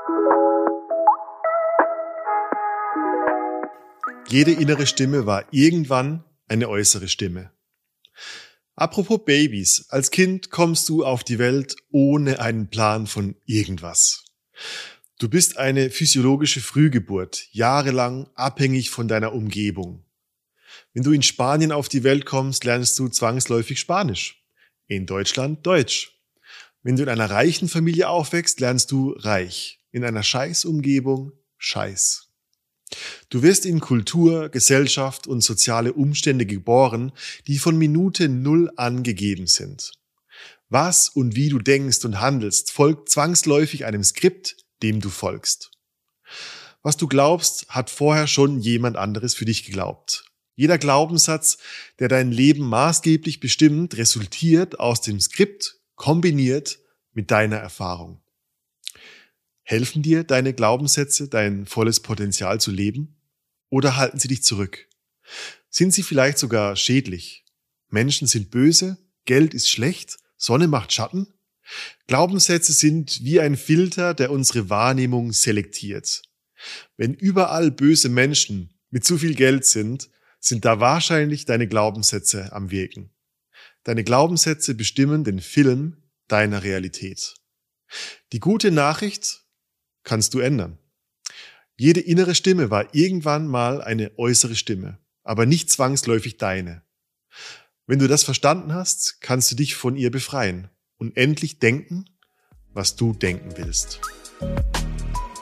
Jede innere Stimme war irgendwann eine äußere Stimme. Apropos Babys, als Kind kommst du auf die Welt ohne einen Plan von irgendwas. Du bist eine physiologische Frühgeburt, jahrelang abhängig von deiner Umgebung. Wenn du in Spanien auf die Welt kommst, lernst du zwangsläufig Spanisch. In Deutschland Deutsch. Wenn du in einer reichen Familie aufwächst, lernst du reich. In einer Scheißumgebung Scheiß. Du wirst in Kultur, Gesellschaft und soziale Umstände geboren, die von Minute 0 an gegeben sind. Was und wie du denkst und handelst, folgt zwangsläufig einem Skript, dem du folgst. Was du glaubst, hat vorher schon jemand anderes für dich geglaubt. Jeder Glaubenssatz, der dein Leben maßgeblich bestimmt, resultiert aus dem Skript kombiniert mit deiner Erfahrung. Helfen dir deine Glaubenssätze, dein volles Potenzial zu leben? Oder halten sie dich zurück? Sind sie vielleicht sogar schädlich? Menschen sind böse, Geld ist schlecht, Sonne macht Schatten? Glaubenssätze sind wie ein Filter, der unsere Wahrnehmung selektiert. Wenn überall böse Menschen mit zu viel Geld sind, sind da wahrscheinlich deine Glaubenssätze am Wirken. Deine Glaubenssätze bestimmen den Film deiner Realität. Die gute Nachricht kannst du ändern. Jede innere Stimme war irgendwann mal eine äußere Stimme, aber nicht zwangsläufig deine. Wenn du das verstanden hast, kannst du dich von ihr befreien und endlich denken, was du denken willst.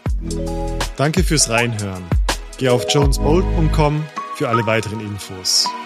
Danke fürs Reinhören. Geh auf jonesbold.com für alle weiteren Infos.